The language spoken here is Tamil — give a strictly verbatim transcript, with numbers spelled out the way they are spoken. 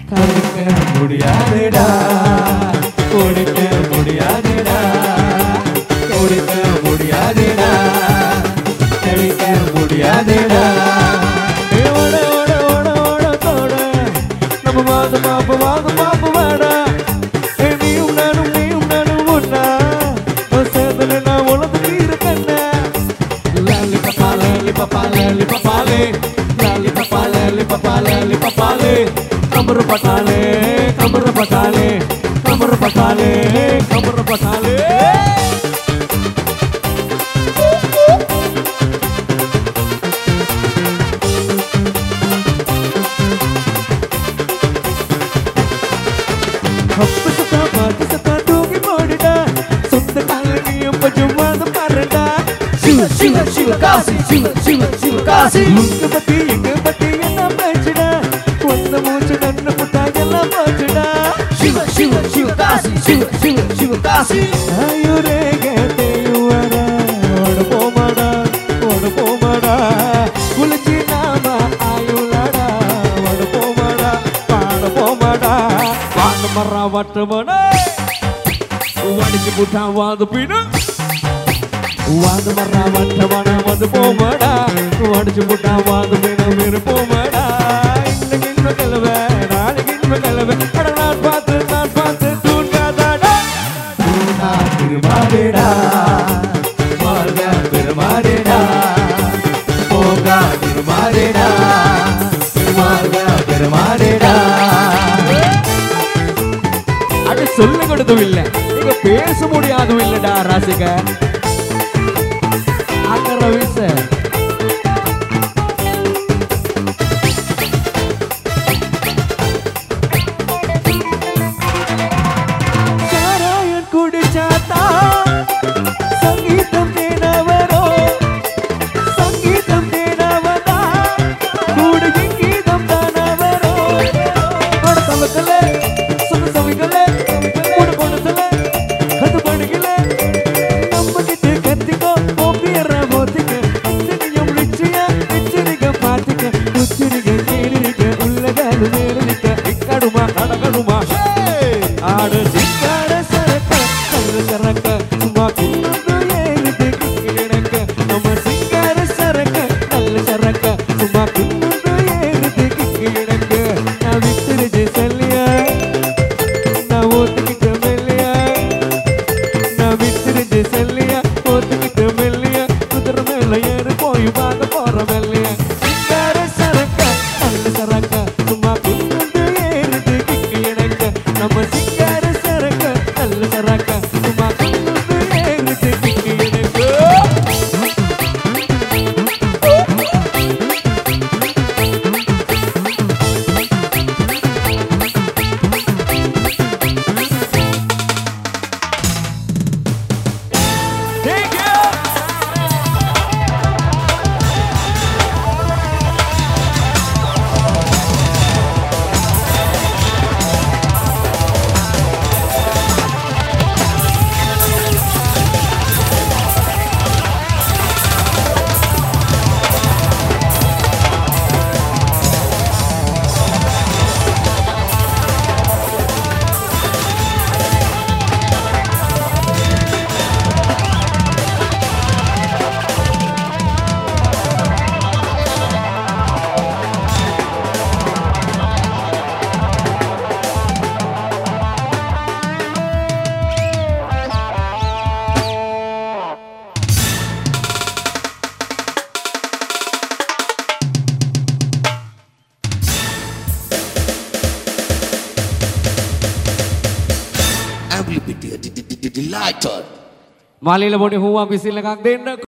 கழிக்க முடியாதுடா கொடுக்க முடியாதுடா கொடுக்க முடியாதுடா கழிக்க முடியாதுடா ஓட ஓட ஓட ஓட தோட நம்ம வாது மாப்பு வாது மாப்பு வாடா நீயும் நானும் நீயும் நானும் ஒன்னா சேர்ந்து நான் உலகத்துக்கு இருக்கண்ணா லாலி பப்பா லாலி பப்பா லாலி பப்பாலே லாலி பப்பா லாலி பப்பா லாலி பப்பாலே கமரு பட்டாலே கமரு பட்டாலே கமரு பட்டாலே கமரு பட்டாலே அப்ப சத்தா பாத்து சத்தா தூக்கி போடுடா சொந்த காலனியும் பஜுமாத பாருடா சிவ சிவ சிவ காசி சிவ சிவ சிவ காசி உங்க பத்தி எங்க பத்தி என்ன பேச்சுடா கொந்த மூச்சு நன்னு புட்டா எல்லாம் போச்சுடா சிவ சிவ சிவ காசி சிவ சிவ சிவ காசி ஆயுரே கேட்டேயுவரா ஓட போமாடா ஓட போமாடா குளிச்சி நாம ஆயுளாடா ஓட போமாடா பாட போமாடா வாட மரா வட்டமனே வடிச்சு புட்டா வாது பின வாது மரா வட்டமன வந்து போமாடா வடிச்சு புட்டா வாது பின மீறு போமாடா இன்னைக்கு இன்னும் கலவை நாளைக்கு இன்னும் கலவை அட நான் பார்த்து நான் பார்த்து தூண்டாதாடா தூண்டா திருமாடேடா மார்க பெருமாடேடா போகா திருமாடேடா மார்க பெருமாடேடா அது சொல்ல கொடுத்தும் இல்லை நீங்க பேச முடியாதும் இல்லடா ராசிக ஆக்கற விச சாராயன் குடிச்சாத்தா சங்கீதம் தேனவரோ சங்கீதம் தேனவதா கூட கீதம் தானவரோ கொட சமக்கலே சுன சவிகளே கூட கொண்டதலே கது படுகளே நம்ம கிட்ட கத்திக்கோ போப்பியற போத்திக்க அத்தனையும் ரிச்சியா ரிச்சிரிக பாத்திக்க ருச்சிரிக கேரிரிக உள்ளகாது மேலிரிக்க இக்கடுமா கடகடுமா ஆடு சிக்கார சரக்க கல்ல சரக்க சும்மா குன்னது ஏறிது கிக்கிடக்க நம்ம சிக்கார சரக்க கல்ல சரக்க சும்மா குன்னது ஏறிது கிக்கிடக்க நான் வித்திரிஜி செல்லியா நான் ஓத்துக்கிட்ட மெல்லியா நான் வித்திரிஜி செல்லியா ஓத்துக்கிட்ட மெல்லியா குதிரை மேல ஏறி போய் பார்க்க போற மெல்லியா சிக்கார சரக்க கல்ல சரக்க சும்மா குன்னது ஏறிது கிக்கிடக்க நம்ம சிக்கார சரக்க கல்ல சரக்க சும்மா குன்னது ஏறிது கிக்கிடக்க Thank you. I will be delighted. Malila bodi huwa bisi lakak din